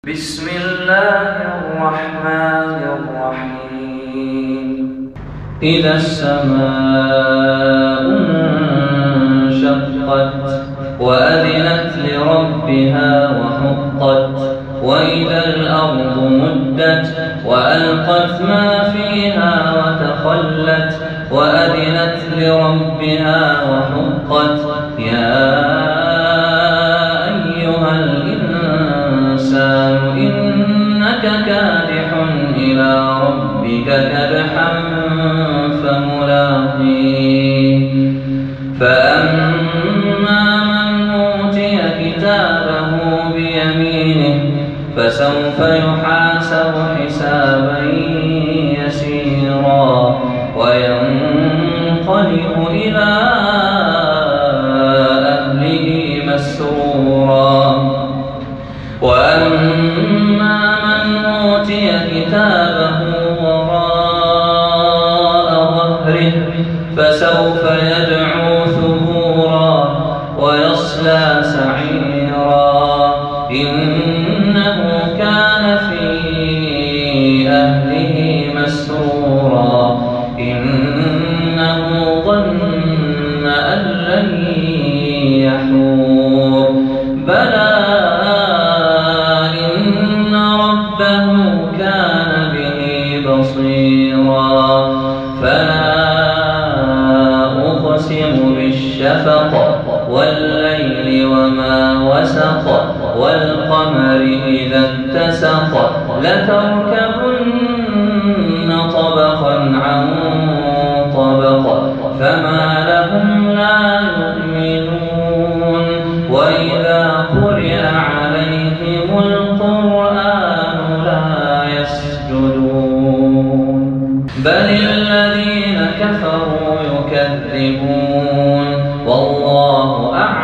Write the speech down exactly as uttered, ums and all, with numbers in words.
بسم الله الرحمن الرحيم إذا السماء انشقت وأذنت لربها وحقت وإذا الأرض مدت وألقت ما فيها وتخلت وأذنت لربها وحقت يا إنك كادح إلى ربك كدحا فملاقيه فأما من أوتي كتابه بيمينه فسوف يحاسب حسابا يسيرا وينقلب إلى أهله مسرورا وأما من أوتي كتابه وراء ظهره فسوف يدعو ثبورا ويصلى سعيرا إنه كان في أهله مسرورا إنه ظن أن لن يحور بلى كان به بصيرا فلا أقسم بالشفق والليل وما وسق والقمر إذا اتسق لتركبن طبقا عن طبق فما لهم لا يؤمنون وإذا قرئ عليهم القرآن بل الذين كفروا يكذبون والله أعلم